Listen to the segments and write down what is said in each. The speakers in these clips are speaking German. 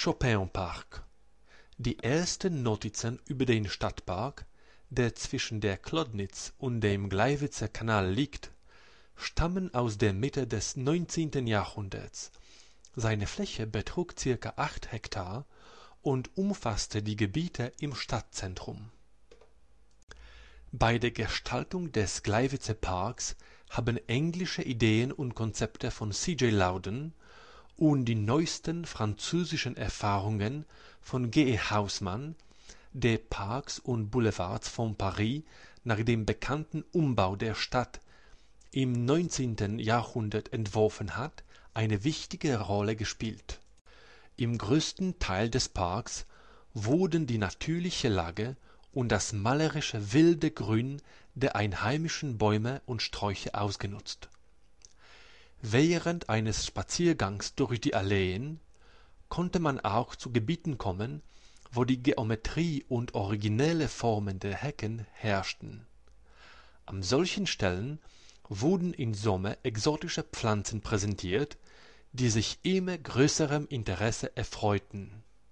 Chopin-Park. Die ersten Notizen über den Stadtpark, der zwischen der Klodnitz und dem Gleiwitzer Kanal liegt, stammen aus der Mitte des 19. Jahrhunderts. Seine Fläche betrug ca. 8 Hektar und umfasste die Gebiete im Stadtzentrum. Bei der Gestaltung des Gleiwitzer Parks haben englische Ideen und Konzepte von C.J. Loudon und die neuesten französischen Erfahrungen von G.E. Hausmann, der Parks und Boulevards von Paris nach dem bekannten Umbau der Stadt im 19. Jahrhundert entworfen hat, eine wichtige Rolle gespielt. Im größten Teil des Parks wurden die natürliche Lage und das malerische wilde Grün der einheimischen Bäume und Sträucher ausgenutzt. Während eines Spaziergangs durch die Alleen konnte man auch zu Gebieten kommen, wo die Geometrie und originelle Formen der Hecken herrschten. An solchen Stellen wurden im Sommer exotische Pflanzen präsentiert, die sich immer größerem Interesse erfreuten.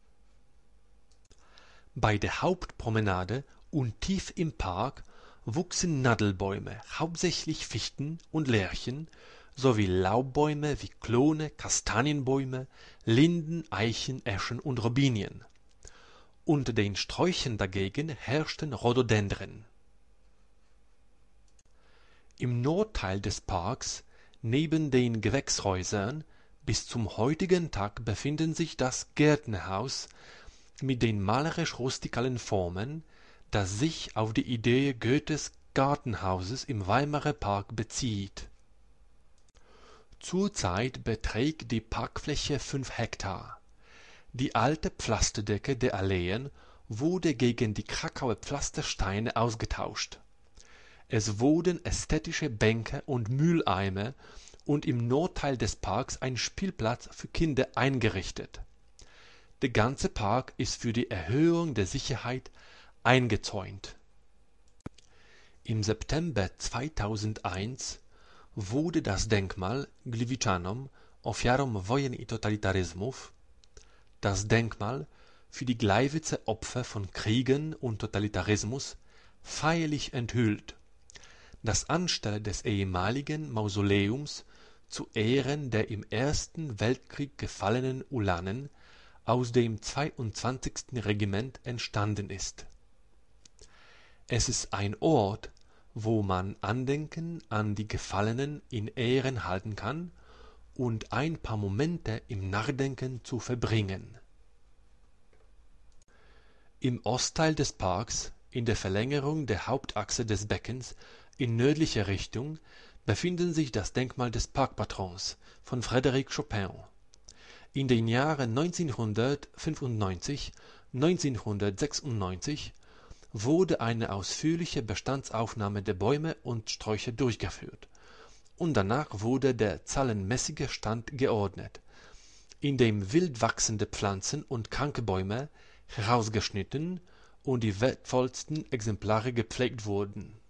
Bei der Hauptpromenade und tief im Park wuchsen Nadelbäume, hauptsächlich Fichten und Lärchen, sowie Laubbäume wie Klone, Kastanienbäume, Linden, Eichen, Eschen und Robinien. Unter den Sträuchern dagegen herrschten Rhododendren. Im Nordteil des Parks, neben den Gewächshäusern, bis zum heutigen Tag befinden sich das Gärtnerhaus mit den malerisch-rustikalen Formen, das sich auf die Idee Goethes Gartenhauses im Weimarer Park bezieht. Zurzeit beträgt die Parkfläche 5 Hektar. Die alte Pflasterdecke der Alleen wurde gegen die Krakauer Pflastersteine ausgetauscht. Es wurden ästhetische Bänke und Mülleimer und im Nordteil des Parks ein Spielplatz für Kinder eingerichtet. Der ganze Park ist für die Erhöhung der Sicherheit eingezäunt. Im September 2001 wurde das Denkmal Gliwiczanom Ofiarom Wojen i Totalitaryzmów, das Denkmal für die Gleiwitzer Opfer von Kriegen und Totalitarismus, feierlich enthüllt, das anstelle des ehemaligen Mausoleums zu Ehren der im Ersten Weltkrieg gefallenen Ulanen aus dem 22. Regiment entstanden ist. Es ist ein Ort, wo man Andenken an die Gefallenen in Ehren halten kann und ein paar Momente im Nachdenken zu verbringen. Im Ostteil des Parks, in der Verlängerung der Hauptachse des Beckens in nördlicher Richtung, befinden sich das Denkmal des Parkpatrons von Frédéric Chopin. In den Jahren 1995, 1996 wurde eine ausführliche Bestandsaufnahme der Bäume und Sträucher durchgeführt, und danach wurde der zahlenmäßige Stand geordnet, indem wild wachsende Pflanzen und kranke Bäume herausgeschnitten und die wertvollsten Exemplare gepflegt wurden.